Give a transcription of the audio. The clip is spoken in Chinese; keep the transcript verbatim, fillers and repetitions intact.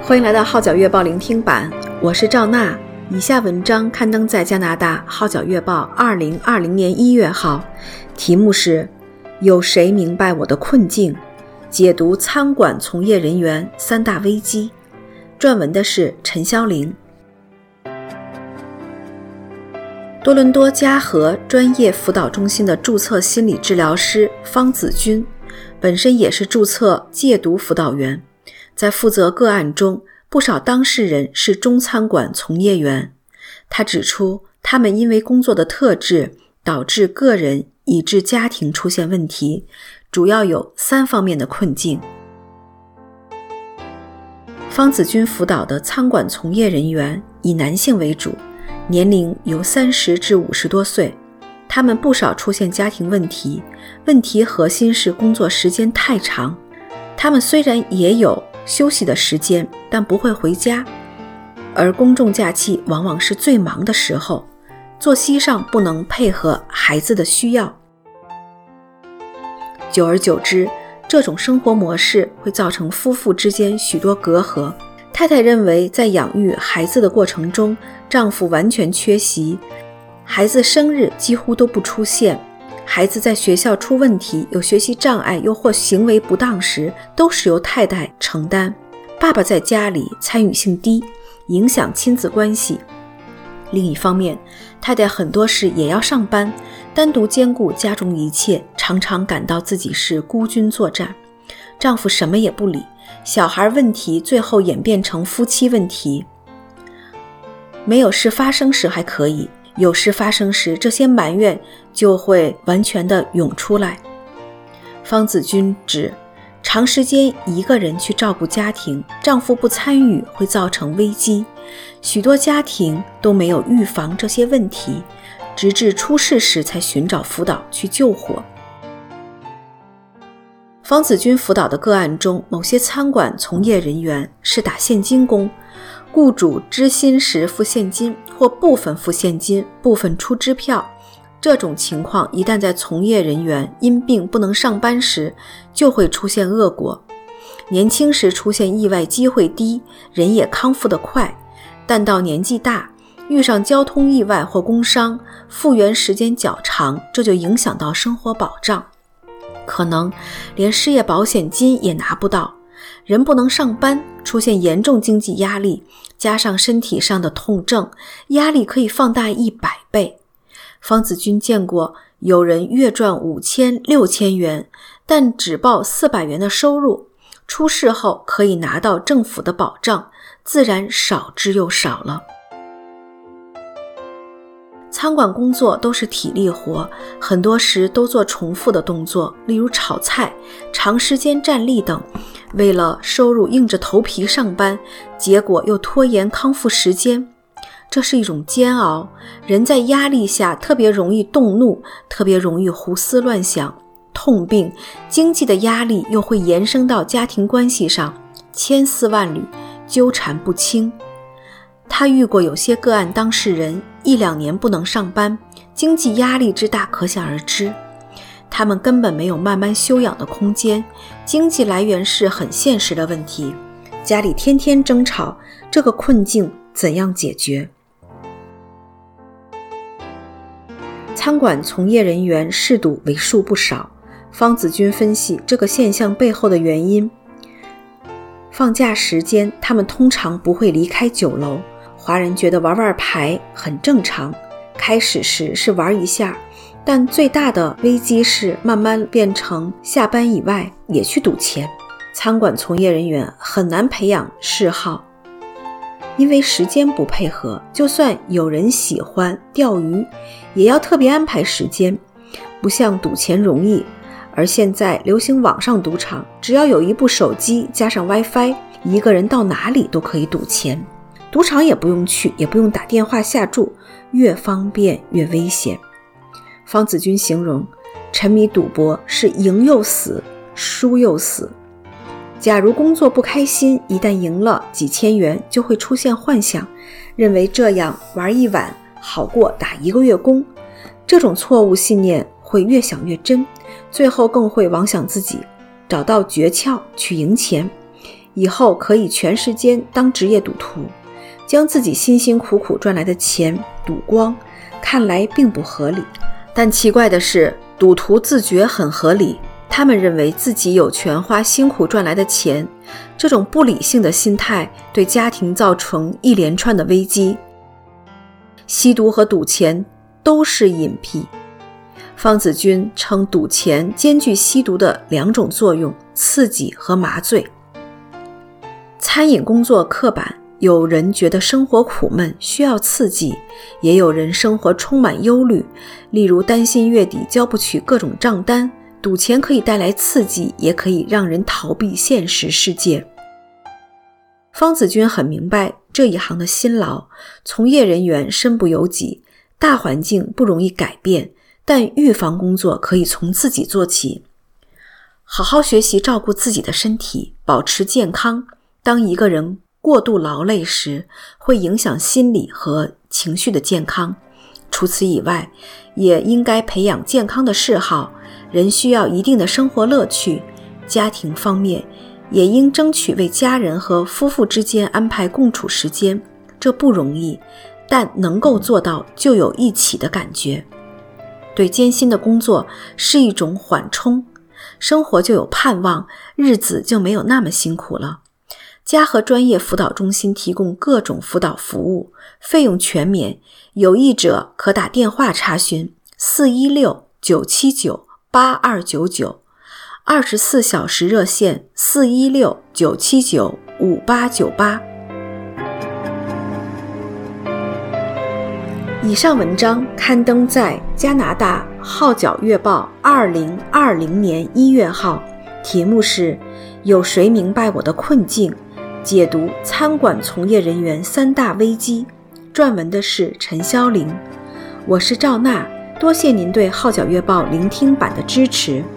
欢迎来到号角月报聆听版，我是赵娜。以下文章刊登在加拿大号角月报二零二零年一月号，题目是有谁明白我的困境？解读餐馆从业人员三大危机。撰文的是陈潇玲。多伦多嘉禾专业辅导中心的注册心理治疗师方子君，本身也是注册戒毒辅导员，在负责个案中，不少当事人是中餐馆从业员。他指出，他们因为工作的特质，导致个人以致家庭出现问题，主要有三方面的困境。方子君辅导的餐馆从业人员以男性为主，年龄由三十至五十多岁，他们不少出现家庭问题，问题核心是工作时间太长。他们虽然也有休息的时间，但不会回家，而公众假期往往是最忙的时候，作息上不能配合孩子的需要。久而久之，这种生活模式会造成夫妇之间许多隔阂。太太认为在养育孩子的过程中，丈夫完全缺席，孩子生日几乎都不出现，孩子在学校出问题，有学习障碍又或行为不当时，都是由太太承担。爸爸在家里参与性低，影响亲子关系。另一方面，太太很多时也要上班，单独兼顾家中一切，常常感到自己是孤军作战。丈夫什么也不理，小孩问题最后演变成夫妻问题。没有事发生时还可以，有事发生时，这些埋怨就会完全的涌出来。方子君指，长时间一个人去照顾家庭，丈夫不参与会造成危机。许多家庭都没有预防这些问题，直至出事时才寻找辅导去救火。方子君辅导的个案中，某些餐馆从业人员是打现金工，雇主知薪时付现金，或部分付现金，部分出支票。这种情况一旦在从业人员因病不能上班时，就会出现恶果。年轻时出现意外机会低，人也康复得快，但到年纪大，遇上交通意外或工伤，复原时间较长，这就影响到生活保障，可能连失业保险金也拿不到。人不能上班，出现严重经济压力，加上身体上的痛症，压力可以放大一百倍。方子君见过有人月赚五千、六千元，但只报四百元的收入，出事后可以拿到政府的保障，自然少之又少了。餐馆工作都是体力活，很多时都做重复的动作，例如炒菜、长时间站立等。为了收入硬着头皮上班，结果又拖延康复时间，这是一种煎熬。人在压力下特别容易动怒，特别容易胡思乱想，痛病，经济的压力又会延伸到家庭关系上，千丝万缕，纠缠不清。他遇过有些个案当事人一两年不能上班，经济压力之大可想而知。他们根本没有慢慢休养的空间，经济来源是很现实的问题，家里天天争吵，这个困境怎样解决？餐馆从业人员嗜赌为数不少，方子君分析这个现象背后的原因。放假时间，他们通常不会离开酒楼，华人觉得玩玩牌很正常，开始时是玩一下，但最大的危机是慢慢变成下班以外也去赌钱。餐馆从业人员很难培养嗜好，因为时间不配合，就算有人喜欢钓鱼，也要特别安排时间，不像赌钱容易。而现在流行网上赌场，只要有一部手机加上 WiFi， 一个人到哪里都可以赌钱。赌场也不用去，也不用打电话下注，越方便越危险。方子君形容，沉迷赌博是赢又死，输又死。假如工作不开心，一旦赢了几千元，就会出现幻想，认为这样玩一晚好过打一个月工。这种错误信念会越想越真，最后更会妄想自己找到诀窍去赢钱， 以后可以全时间当职业赌徒，将自己辛辛苦苦赚来的钱赌光，看来并不合理。但奇怪的是，赌徒自觉很合理，他们认为自己有权花辛苦赚来的钱。这种不理性的心态对家庭造成一连串的危机。吸毒和赌钱都是瘾癖。方子君称赌钱兼具吸毒的两种作用，刺激和麻醉。餐饮工作刻板，有人觉得生活苦闷，需要刺激，也有人生活充满忧虑，例如担心月底交不起各种账单。赌钱可以带来刺激，也可以让人逃避现实世界。方子君很明白这一行的辛劳，从业人员身不由己，大环境不容易改变，但预防工作可以从自己做起。好好学习照顾自己的身体，保持健康。当一个人过度劳累时，会影响心理和情绪的健康。除此以外，也应该培养健康的嗜好。人需要一定的生活乐趣，家庭方面也应争取为家人和夫妇之间安排共处时间。这不容易，但能够做到就有一起的感觉。对艰辛的工作是一种缓冲，生活就有盼望，日子就没有那么辛苦了。家和专业辅导中心提供各种辅导服务，费用全免，有意者可打电话查询四一六九七九八二九九，二十四小时热线四一六九七九五八九八。以上文章刊登在加拿大号角月报二零二零年一月号，题目是有谁明白我的困境？解读餐馆从业人员三大危机。撰文的是陈潇玲。我是赵娜，多谢您对号角月报聆听版的支持。